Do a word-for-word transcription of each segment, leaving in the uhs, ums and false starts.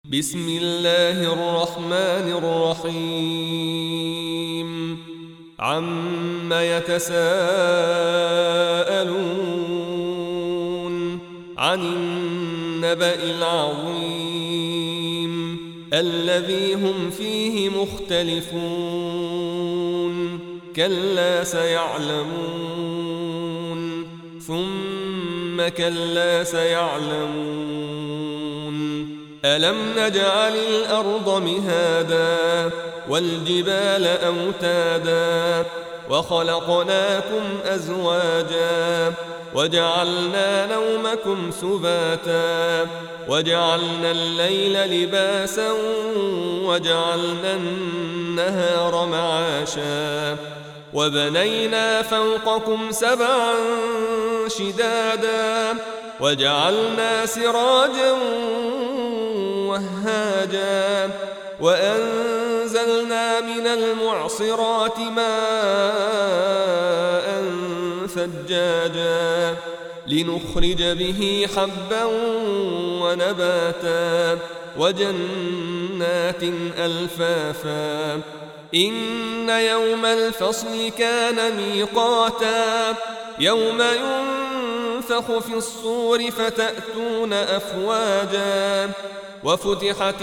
بسم الله الرحمن الرحيم عم يتساءلون عن النبأ العظيم الذي هم فيه مختلفون كلا سيعلمون ثم كلا سيعلمون ألم نجعل الأرض مهادا والجبال أوتادا وخلقناكم أزواجا وجعلنا نومكم سباتا وجعلنا الليل لباسا وجعلنا النهار معاشا وبنينا فوقكم سبعا شدادا وجعلنا سراجا وهاجا وأنزلنا من المعصرات ماء ثجاجا لنخرج به حبا ونباتا وجنات ألفافا إن يوم الفصل كان ميقاتا يوم ينفخ في الصور فتأتون أفواجا وفتحت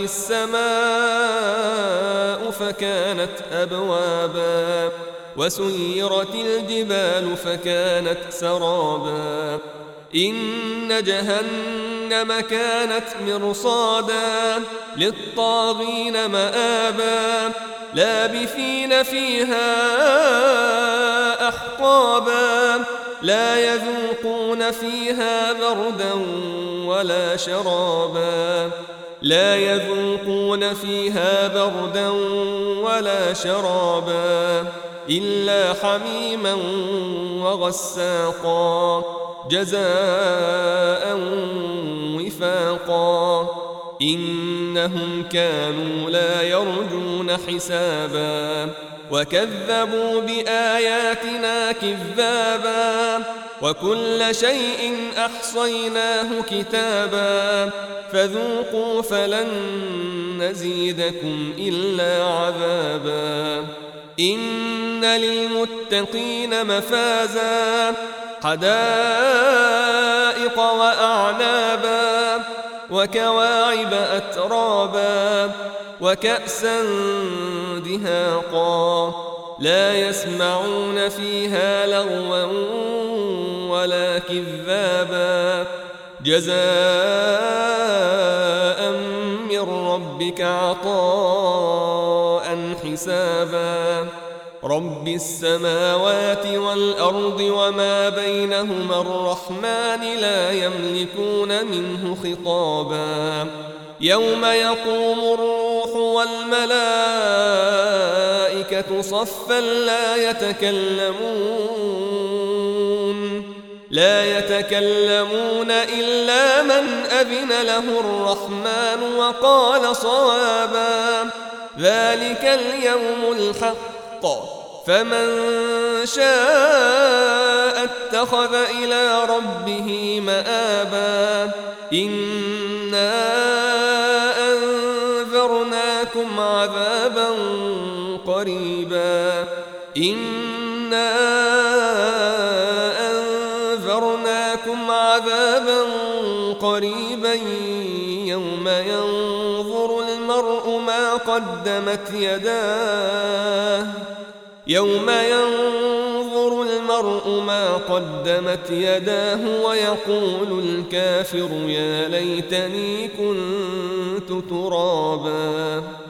السماء فكانت أبوابا وسيرت الجبال فكانت سرابا إن جهنم كانت مرصادا للطاغين مآبا لابثين فيها أحقابا لا يذوقون فيها بردا ولا شرابا لا يذوقون فيها بردا ولا شرابا إلا حميما وغساقا جزاء وفاقا إنهم كانوا لا يرجون حسابا وكذبوا بآياتنا كذابا وكل شيء أحصيناه كتابا فذوقوا فلن نزيدكم إلا عذابا إن للمتقين مفازا حدائق وأعنابا وكواعب أترابا وكأسا دهاقا لا يسمعون فيها لغوا ولا كذابا جزاء من ربك عطاء حسابا رب السماوات والأرض وما بينهما الرحمن لا يملكون منه خطابا يوم يقوم الروح والملائكة صفا لا يتكلمون لا يتكلمون إلا من أذن له الرحمن وقال صوابا ذلك اليوم الحق فمن شاء اتخذ إلى ربه مآبا إنا أنذرناكم عذابا قريبا إنا أنذرناكم عذابا قريبا يوم ينظر المرء ما قدمت يداه يوم ينظر المرء ما قدمت يداه ويقول الكافر يا ليتني كنت ترابا.